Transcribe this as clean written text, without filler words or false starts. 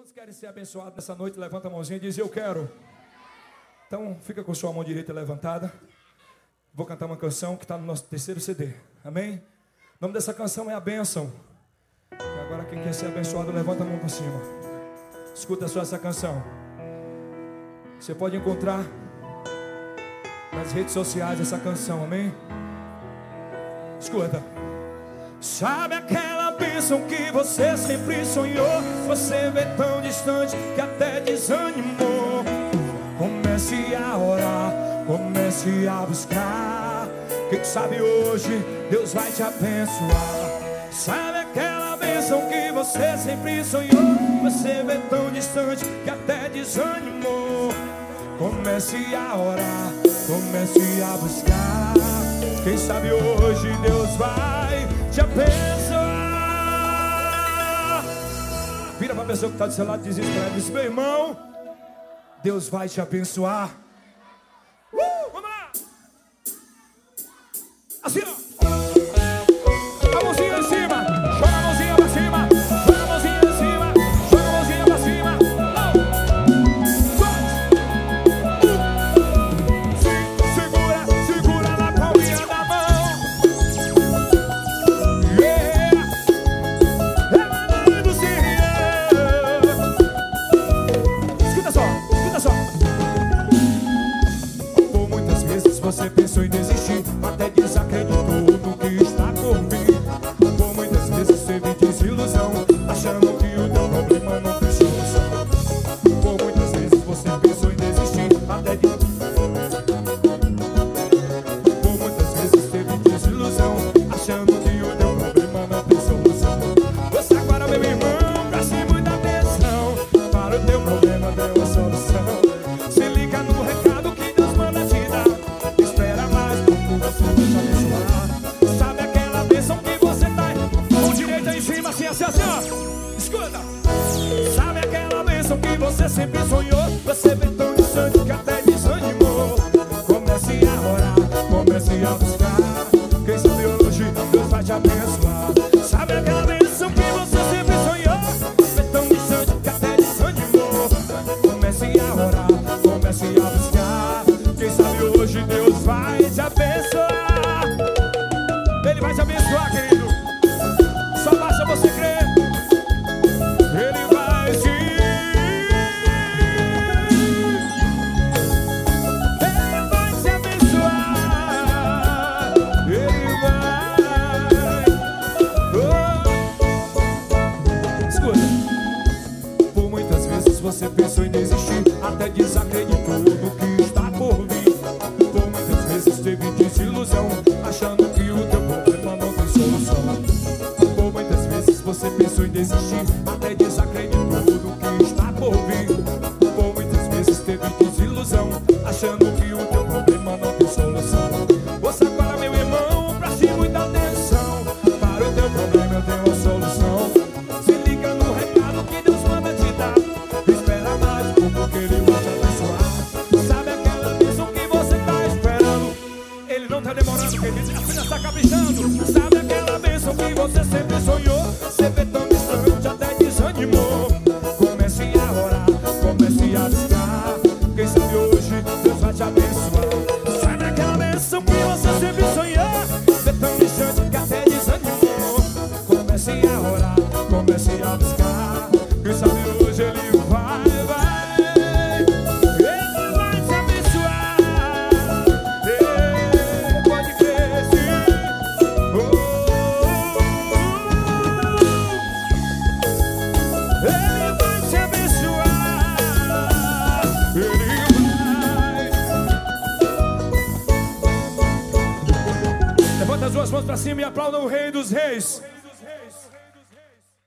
Quantos querem ser abençoados nessa noite? Levanta a mãozinha e diz: eu quero. Então fica com sua mão direita levantada. Vou cantar uma canção que está no nosso terceiro CD. Amém? O nome dessa canção é A Bênção. E agora quem quer ser abençoado, levanta a mão para cima. Escuta só essa canção. Você pode encontrar nas redes sociais essa canção, amém? Escuta. Sabe aquela bênção que você sempre sonhou? Você vê tão distante que até desanimou. Comece a orar, comece a buscar. Quem sabe hoje Deus vai te abençoar. Sabe aquela bênção que você sempre sonhou? Você vê tão distante que até desanimou. Comece a orar, comece a buscar. Quem sabe hoje Deus vai te abençoar. Vira para a pessoa que está do seu lado e diz isso para ela. Diz: meu irmão, Deus vai te abençoar. Vamos lá. Assim, ó. A mãozinha em cima. Joga a mãozinha para cima. Joga a mãozinha em cima. Joga a mãozinha para cima. Segura na palminha da mão. Você pensou em desistir, até desacreditou no que está por vir. Por muitas vezes teve desilusão, achando que o teu problema não tem solução. Por muitas vezes você pensou em desistir, até Por muitas vezes teve desilusão, achando que o teu problema não tem solução. Você agora, meu irmão, preste muita atenção. Para o teu problema tem uma solução. Se liga no recado que Deus manda te dar. Sabe aquela bênção que você tá com direita em cima, assim, assim, assim, ó. Escuta. Sabe aquela bênção que você sempre sonhou? Você vê tão distante que até desanimou. Comece a orar, comece a buscar. Quem sabe hoje Deus vai te abençoar. Sabe aquela bênção que você sempre sonhou? Você vê tão distante que até desanimou. Comece a orar, comece a buscar. Quem sabe hoje Deus vai te abençoar. Ele vai te abençoar, querido. Só basta você crer. Ele vai te... Ele vai te abençoar. Ele vai... Oh. Escuta. Por muitas vezes você pensou em desistir, até desacreditou no que está por vir. Por muitas vezes teve desilusão, achando que o teu problema não tem solução. Por muitas vezes você pensou em desistir, até desacreditou no que está por vir. Por muitas vezes teve desilusão, achando que o teu problema não tem solução. Você agora, meu irmão, preste muita atenção. Para o teu problema eu tenho uma solução. Se liga no recado que Deus manda te dar. Espera mais, porque Ele vai te abençoar. Sabe aquela bênção que você tá esperando? Ele não tá demorando, querido, apenas tá caprichando. Sabe aquela bênção que você sempre sonhou? Você vê tão distante, até desanimou. Comece a orar, comece a buscar. Quem sabe hoje Deus vai te abençoar. Sabe aquela bênção que você sempre sonhou? Vê tão distante que até desanimou. Comece a orar, comece a buscar. Quem sabe hoje Ele vai. Levanta as duas mãos para cima e aplaudam o Rei dos Reis.